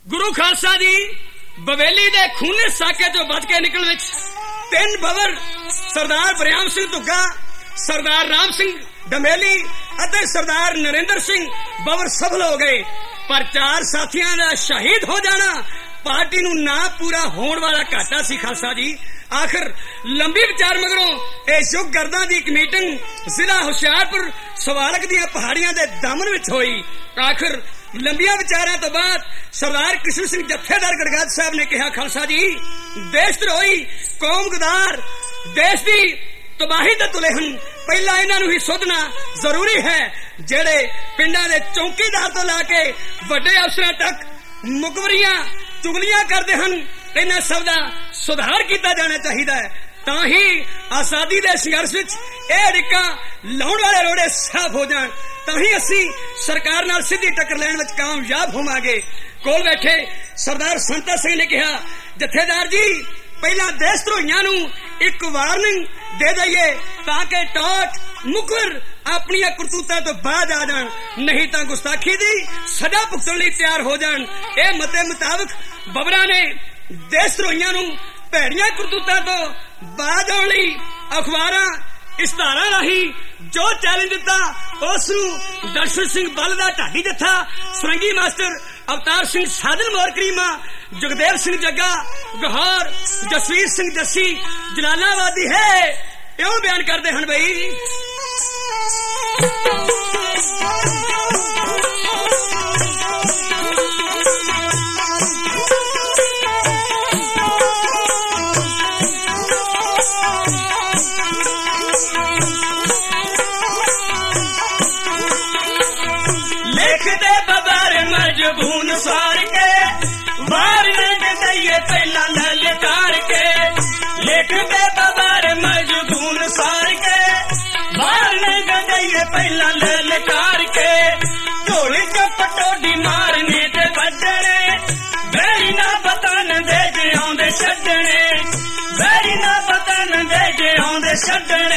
गुरु खालसा जी बवेली दे खूने साके चो बच के निकल विच 3 बवर सरदार बरियाम सिंह धुग्गा, सरदार राम सिंह डमेली अते सरदार नरेंद्र सिंह बवर सफल हो गए, पर 4 साथियों का शहीद हो जाना पार्टी नूं ना पूरा होने वाला घाटा सी खालसा जी। आखिर लंबी विचार मगरों इस युग गर्दा दी एक मीटिंग जिला हुशियारपुर सवालक दी पहाड़ियां दे दामन विच होई। आखिर लंबिया विचारों तो बाद सरदार कृष्ण सिंह जत्थेदार गड़गाद साहब ने कहा, खालसा जी देश द्रोही कौम गदार देश की तबाही दे तुले हन, पहला इन्हां नूं ही सुधना जरूरी है। जेड़े पिंडां दे चौकीदार तो लाके वड्डे अफसरां तक मुखबरियां चुगलियां करते हैं, इन्हां सब दा सुधार किया जाना चाहिए। तां ही आजादी दे संघर्ष विच इह अड़िक्कां लाउण वाले रोड़े साफ हो जाण, तां ही असीं सरकार नाल सीधी टक्कर लैण विच कामयाब होवांगे। कोल बैठे सरदार संता सिंह ने कहा, जथेदार जी पहला देश द्रोहियां नूं एक वार्निंग दे दईए ताकि टॉट मुखर अपनी करतूतां तो बाज आ जाण, नहीं तां गुस्ताखी दी सजा भुगतण लई तैयार हो जाण। इह मते मुताबिक बबरा ने देश द्रोहियां नूं भैड़ियां करतूतां तो बाज आउण लई अखबारां इश्तारां राहीं जो चैलेंज दिता उस नूं दर्शन सिंह बल दा ढाडी जत्था, सुरंगी मास्टर अवतार सिंह साधन मोर करीमा, जगदेव सिंह जग्गा गौहर, जसवीर सिंह जस्सी जलालाबादी है इउं बयान करते हैं बई। मजबून सार के बार दइए पहला ललकार के, लेख दे बबार मजबून सार के बार दइए पहला ललकार के, ढोली चपटोडी मारने ते बजने बैरी ना बतन दे जे आउंदे छड्डने, बैरी ना बतन दे जे आउंदे छड्डने।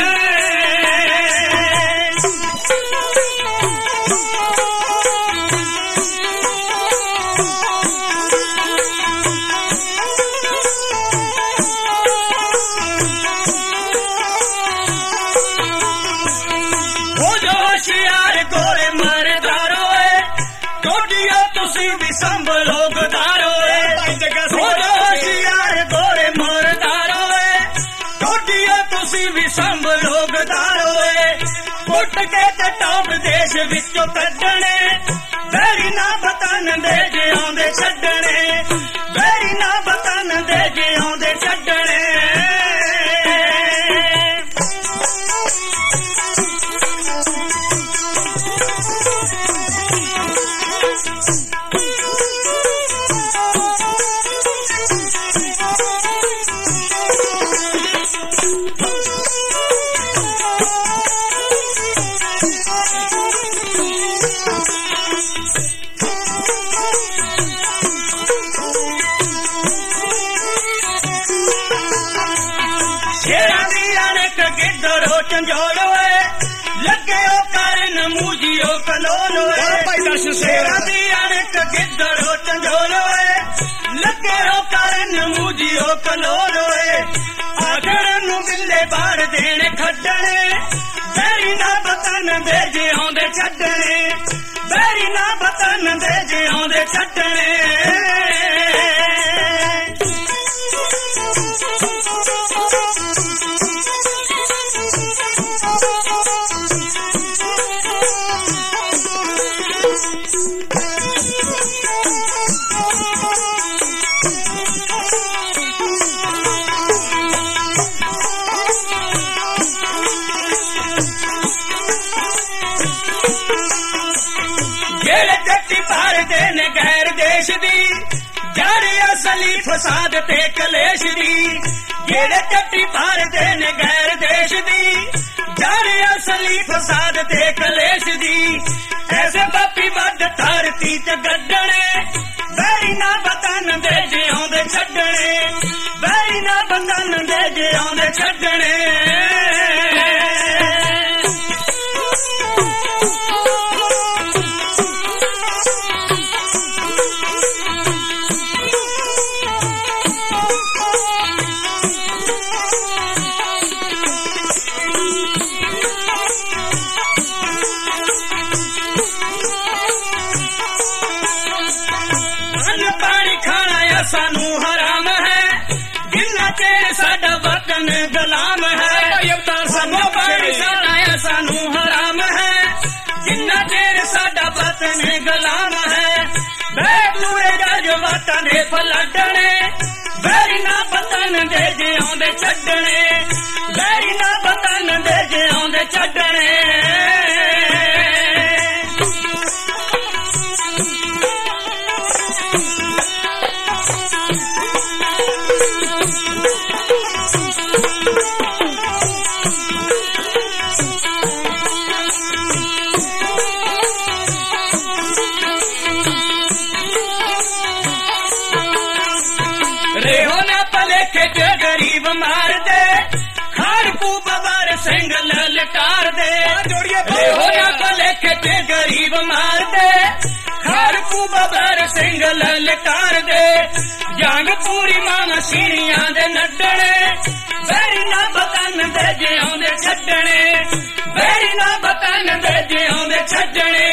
संभलो गदारो होशियार गोरे मोरदारो टोटिया तुसी भी संभलो गदारो, पुट के ते टॉप देश विचों कड्डने, बैरी ना बतन दे जे आउंदे छड्डने, बैरी ना बतन दे जे आउंदे छड्डने। चंजोड़ो लगे ओ कारण मूजियो कलोलो शेरा दी अणक गिद्धड़ो चंजोड़ो लगे ओ कारण मूजियो कलोलो, आखर नू मिले बाड़ देने खड्डने, बैरी ना बतन दे जे आउंदे छड्डने, बैरी ना बतन दे जे आउंदे छड्डने। गैर देश दी जारे असली फसाद ते कलेश दी, जेड़े चट्टी पार देन गैर देश दी जारे असली फसाद ते कलेश दी, ऐसे बापी बद धरती च गड्डने, बैरी ना बतन दे जे आउंदे छड्डने, बैरी ना बतन दे जे आउंदे छड्डने। ਸਾਨੂੰ ਹਰਾਮ ਹੈ ਜਿੰਨਾ ਚਿਰ ਸਾਡਾ ਵਤਨ ਗੁਲਾਮ ਹੈ ਸਾਨੂੰ ਪਾਣੀ ਛਡਾਇਆ ਸਾਨੂੰ ਹਰਾਮ ਹੈ ਜਿੰਨਾ ਚਿਰ ਸਾਡਾ ਵਤਨ ਗੁਲਾਮ ਹੈ ਬੈਠੂਏ ਜਜ਼ਬਾਤਾਂ ਦੇ ਪਲਟਣੇ ਬੈਰੀ ਨਾ ਵਤਨ ਦੇ ਜੇ ਆਉਂਦੇ ਛੱਡਣੇ ਬੈਰੀ ਨਾ ਵਤਨ ਦੇ ਜੇ ਆਉਂਦੇ ਛੱਡਣੇ गरीब मार दे खारकू बबर सिंह ललकार दे भलेखे गरीब मार दे खारकू बबर सिंह ललकार दे जंग पूरी मां सीरियां दे नड्डणे बैरी ना बतन दे जे आउंदे छड्डणे बैरी ना बतन दे जे आउंदे छड्डणे